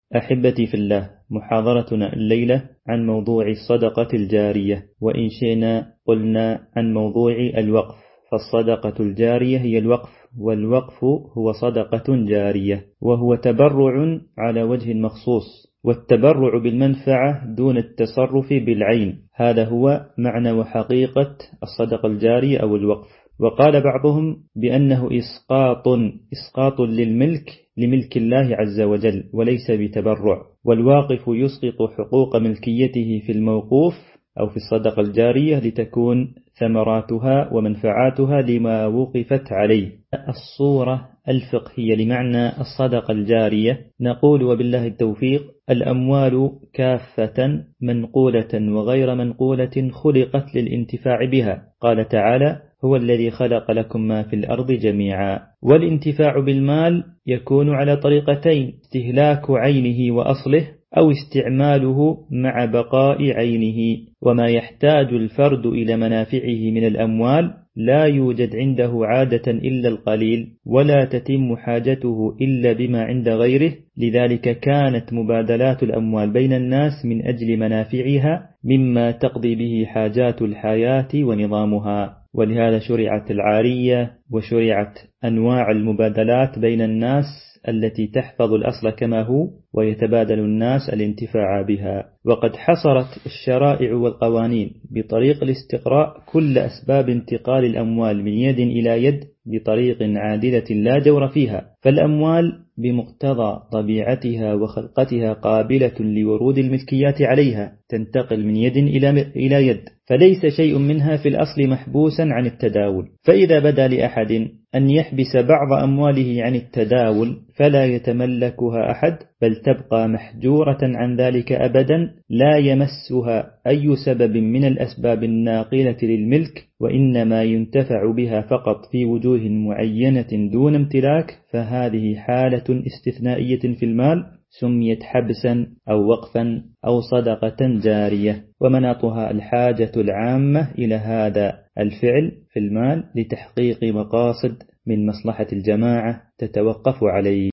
أحبتي في الله، محاضرتنا الليلة عن موضوع الصدقة الجارية، وإن شئنا قلنا عن موضوع الوقف، فالصدقة الجارية هي الوقف، والوقف هو صدقة جارية، وهو تبرع على وجه مخصوص، والتبرع بالمنفعة دون التصرف بالعين، هذا هو معنى وحقيقة الصدقة الجارية أو الوقف. وقال بعضهم بأنه إسقاط لملك الله عز وجل وليس بتبرع، والواقف يسقط حقوق ملكيته في الموقوف أو في الصدقة الجارية لتكون ثمراتها ومنفعاتها لما وقفت عليه. الصورة الفقهية لمعنى الصدقة الجارية نقول وبالله التوفيق: الأموال كافة منقولة وغير منقولة خلقت للانتفاع بها، قال تعالى: هو الذي خلق لكم ما في الأرض جميعا. والانتفاع بالمال يكون على طريقتين: استهلاك عينه وأصله، أو استعماله مع بقاء عينه. وما يحتاج الفرد إلى منافعه من الأموال لا يوجد عنده عادة إلا القليل، ولا تتم حاجته إلا بما عند غيره، لذلك كانت مبادلات الأموال بين الناس من أجل منافعها مما تقضي به حاجات الحياة ونظامها، ولهذا شرعت العارية وشرعت أنواع المبادلات بين الناس التي تحفظ الأصل كما هو، ويتبادل الناس الانتفاع بها. وقد حصرت الشرائع والقوانين بطريق الاستقراء كل أسباب انتقال الأموال من يد إلى يد بطريق عادلة لا جور فيها، فالأموال بمقتضى طبيعتها وخلقتها قابلة لورود الملكيات عليها، تنتقل من يد إلى يد، فليس شيء منها في الأصل محبوسا عن التداول. فإذا بدا لأحد أن يحبس بعض أمواله عن التداول فلا يتملكها أحد، بل تبقى محجورة عن ذلك أبدا، لا يمسها أي سبب من الأسباب الناقلة للملك، وإنما ينتفع بها فقط في وجوه معينة دون امتلاك، فهذه حالة استثنائية في المال سميت حبسا أو وقفا أو صدقة جارية، ومناطها الحاجة العامة إلى هذا الفعل في المال لتحقيق مقاصد من مصلحة الجماعة تتوقف عليه.